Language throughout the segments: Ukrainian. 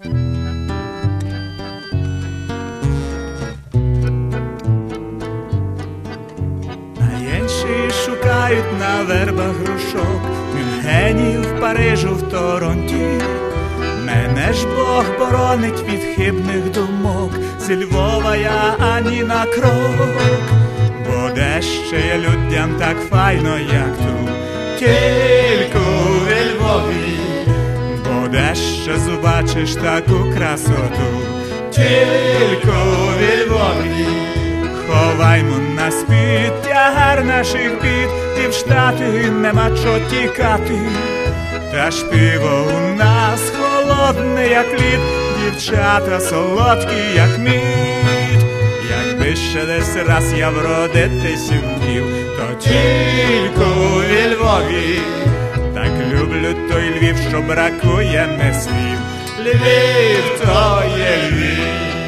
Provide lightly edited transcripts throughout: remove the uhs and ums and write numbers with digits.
Шукають на вербах грушок, в Мюнхені, в Парижу, в Торонті. Мене ж Бог боронить від хибних думок, зі Львова я ані на крок. Бо де ще є людям так файно, як тут, тільки у Львові. Бо де ще зубачиш таку красоту, тільки у Львові. Ховаймо на спід тягар наших бід, і в Штати нема чого тікати. Та ж пиво у нас холодне, як лід, дівчата солодкі, як мід. Якби ще десь раз я вродитися вмів, то тільки у Львові. Так люблю той Львів, що бракує не слів. Львів то є Львів.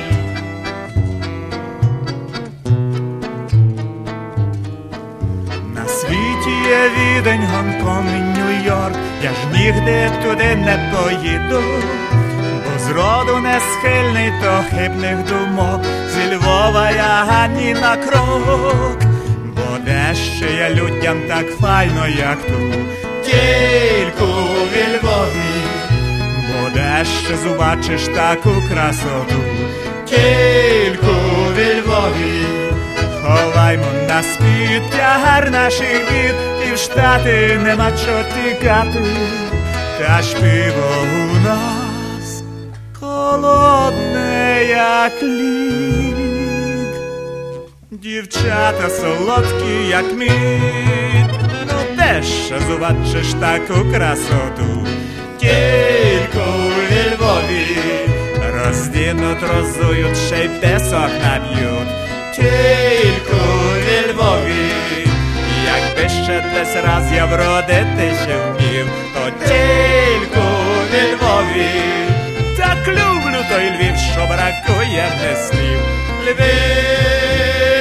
На світі є Відень, Гонконг і Нью-Йорк, я ж нігде туди не поїду, бо зроду не схильний до хибних думок, зі Львова я ані на крок. Бо де ще є людям так файно, як тут, тільки у Львові. Бо де ще зубачиш таку красоту, тільки у Львові. Ховаймо на спід тягар наших бід, і в Штати нема чого тікати. Та ж пиво у нас холодне, як лід, дівчата солодкі, як мід. Ну де ще зубачиш таку красоту, тільки у Львові. Роздінуть, розують, ще й песок наб'ють, тільки у Львові. Якби ще десь раз я вродитися вмів, то тільки у Львові. Так люблю той Львів, що бракує не слів. Львів.